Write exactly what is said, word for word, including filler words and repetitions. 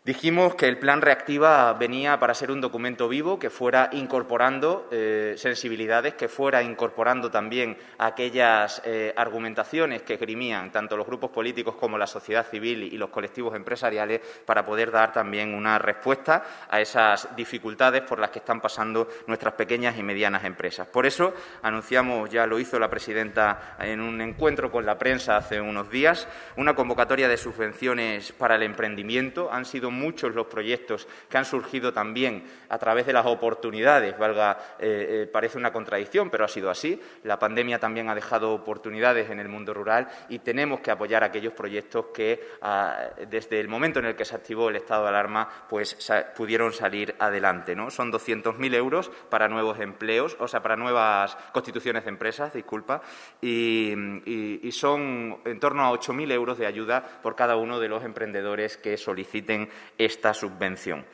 Dijimos que el Plan Reactiva venía para ser un documento vivo que fuera incorporando eh, sensibilidades, que fuera incorporando también aquellas eh, argumentaciones que esgrimían tanto los grupos políticos como la sociedad civil y los colectivos empresariales para poder dar también una respuesta a esas dificultades por las que están pasando nuestras pequeñas y medianas empresas. Por eso anunciamos, ya lo hizo la presidenta en un encuentro con la prensa hace unos días, una convocatoria de subvenciones para el emprendimiento. Han sido muchos los proyectos que han surgido también a través de las oportunidades, valga, eh, eh, parece una contradicción, pero ha sido así. La pandemia también ha dejado oportunidades en el mundo rural y tenemos que apoyar aquellos proyectos que, ah, desde el momento en el que se activó el estado de alarma, pues sa- pudieron salir adelante, ¿no? Son doscientos mil euros para nuevos empleos, o sea, para nuevas constituciones de empresas, disculpa, y, y, y son en torno a ocho mil euros de ayuda por cada uno de los emprendedores que soliciten esta subvención.